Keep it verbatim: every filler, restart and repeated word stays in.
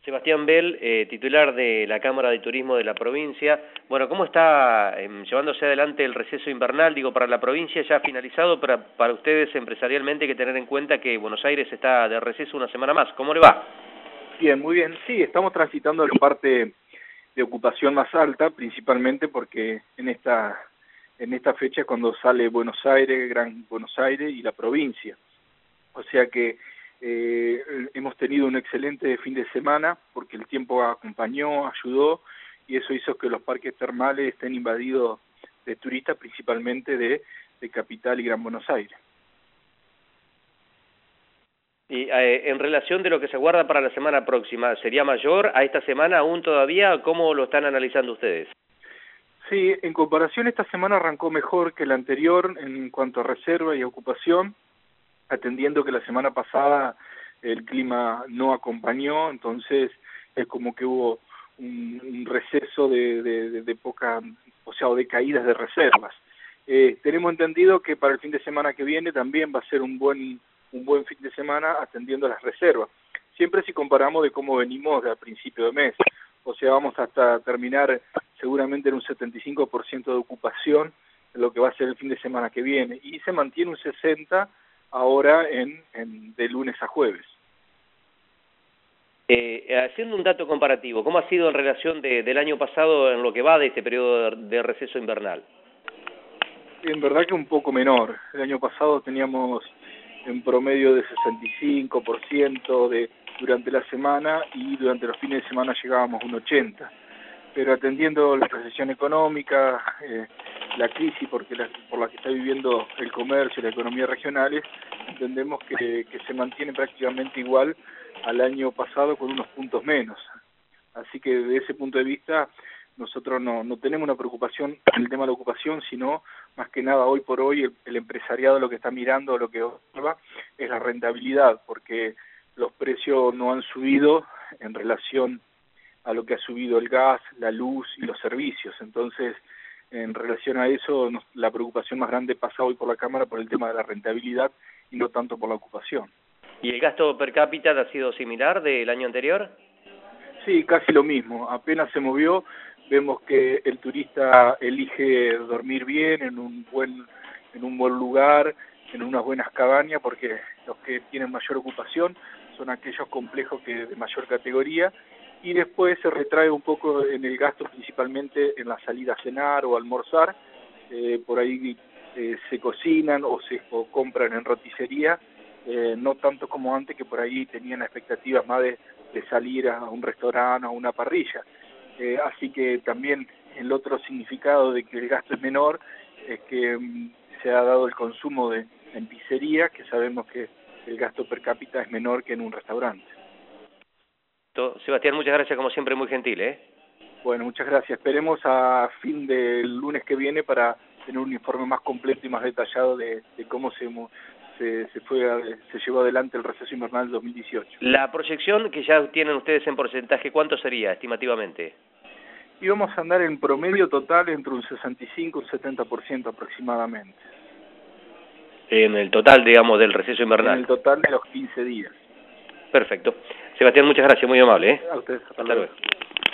Sebastián Bell, eh, titular de la Cámara de Turismo de la provincia. Bueno, ¿cómo está eh, llevándose adelante el receso invernal? Digo, para la provincia ya finalizado, para, para ustedes empresarialmente hay que tener en cuenta que Buenos Aires está de receso una semana más. ¿Cómo le va? Bien, muy bien. Sí, estamos transitando la parte de ocupación más alta, principalmente porque en esta en esta fecha es cuando sale Buenos Aires, Gran Buenos Aires y la provincia. O sea que eh, hemos tenido un excelente fin de semana porque el tiempo acompañó, ayudó y eso hizo que los parques termales estén invadidos de turistas, principalmente de, de Capital y Gran Buenos Aires. Y eh, en relación de lo que se guarda para la semana próxima, ¿sería mayor a esta semana aún todavía? ¿Cómo lo están analizando ustedes? Sí, en comparación esta semana arrancó mejor que la anterior en cuanto a reserva y ocupación, atendiendo que la semana pasada el clima no acompañó, entonces es como que hubo un, un receso de, de, de, de poca, o sea, de caídas de reservas. Eh, tenemos entendido que para el fin de semana que viene también va a ser un buen un buen fin de semana atendiendo a las reservas. Siempre si comparamos de cómo venimos al principio de mes, o sea, vamos hasta terminar seguramente en un setenta y cinco por ciento de ocupación en lo que va a ser el fin de semana que viene, y se mantiene un sesenta por ciento ahora en, en de lunes a jueves. Eh, haciendo un dato comparativo, ¿cómo ha sido en relación de, del año pasado en lo que va de este periodo de, de receso invernal? En verdad que un poco menor. El año pasado teníamos en promedio de sesenta y cinco por ciento de, durante la semana y durante los fines de semana llegábamos a un ochenta por ciento. Pero atendiendo la recesión económica, eh, la crisis porque la, por la que está viviendo el comercio y la economía regionales, entendemos que, que se mantiene prácticamente igual al año pasado con unos puntos menos. Así que desde ese punto de vista nosotros no, no tenemos una preocupación en el tema de la ocupación, sino más que nada hoy por hoy el, el empresariado lo que está mirando, lo que observa es la rentabilidad, porque los precios no han subido en relación a lo que ha subido el gas, la luz y los servicios. Entonces, en relación a eso, nos, la preocupación más grande pasa hoy por la Cámara por el tema de la rentabilidad y no tanto por la ocupación. ¿Y el gasto per cápita ha sido similar del año anterior? Sí, casi lo mismo. Apenas se movió, vemos que el turista elige dormir bien en un buen en un buen lugar, en unas buenas cabañas, porque los que tienen mayor ocupación son aquellos complejos que de mayor categoría, y después se retrae un poco en el gasto, principalmente en la salida a cenar o a almorzar. Eh, por ahí eh, se cocinan o se o compran en roticería, eh, no tanto como antes, que por ahí tenían expectativas más de, de salir a un restaurante o a una parrilla. Eh, así que también el otro significado de que el gasto es menor es que um, se ha dado el consumo de en pizzería, que sabemos que el gasto per cápita es menor que en un restaurante. Sebastián, muchas gracias, como siempre, muy gentil, ¿eh? Bueno, muchas gracias. Esperemos a fin del lunes que viene para tener un informe más completo y más detallado de, de cómo se, se, se, fue, se llevó adelante el receso invernal del dos mil dieciocho. La proyección que ya tienen ustedes en porcentaje, ¿cuánto sería estimativamente? Y vamos a andar en promedio total entre un sesenta y cinco y un setenta por ciento aproximadamente. En el total, digamos, del receso invernal. En el total de los quince días. Perfecto. Sebastián, muchas gracias, muy amable, ¿eh? A ustedes, hasta, hasta luego. luego.